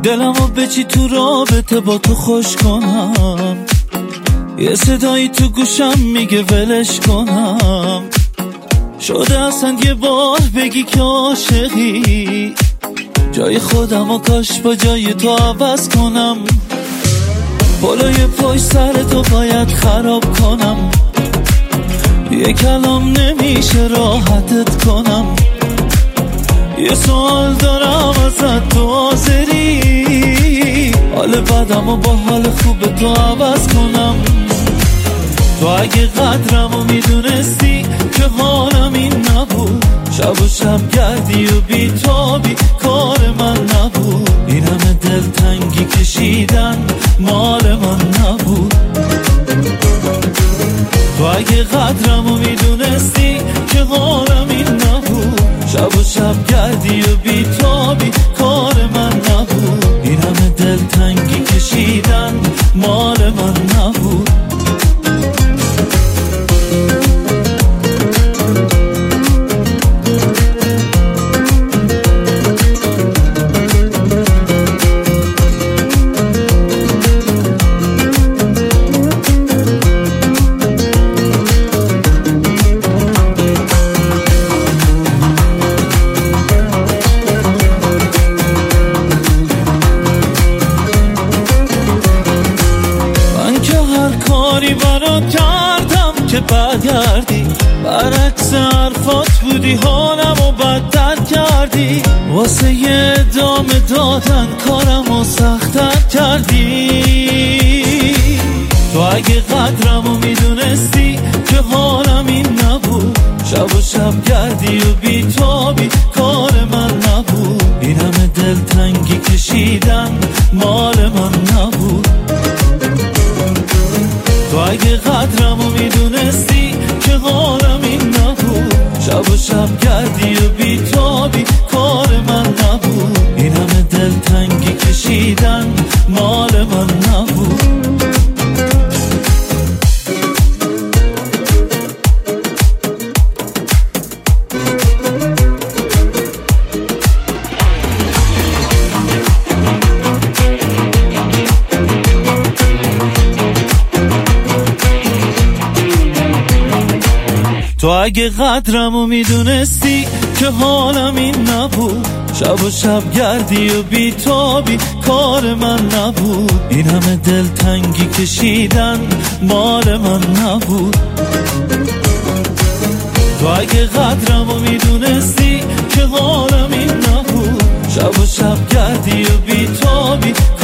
دلمو بچی تو رابطه با تو خوش کنم، یه صدایی تو گوشم میگه ولش کنم. شده اصلا یه بار بگی که عاشقی، جای خودمو کاش با جای تو عوض کنم. بالای پشت سر تو باید خراب کنم، یه کلام نمیشه راحتت کنم. یه سوال دارم ازت، تو حاضری حال بدمو با حال خوب تو عوض کنم؟ تو اگه قدرمو میدونستی که حالم این نبود، شب و شب گردی و بیتابی کار من نبود. این همه دلتنگی کشیدن مال من نبود. تو اگه قدرمو میدونستی که حالم این نبود، شب و شب گردی و بیتابی کار من نبود. این همه دلتنگی کشیدن مال من نبود. کاری برات کردم که برگردی، برعکس حرفات بودی حالمو بدتر کردی. واسه یه ادامه دادن کارمو سخت‌تر کردی. تو اگه قدرمو میدونستی که حالم این نبود، شب و شب گردی و بیتابی کار من نبود. این همه دلتنگی کشیدن مال من نبود. تو اگه قدرمو میدونستی که حالم این نبود، شب و شب گردی و بیتابی کار من نبود. این همه دلتنگی کشیدن مال من نبود. تو اگه قدرمو میدونستی که حالم این نبود، شب و شب گردی و بیتابی کار من نبود. این همه دلتنگی کشیدن مال من نبود. تو اگه قدرمو میدونستی که حالم این نبود، شب و شب گردی و بیتابی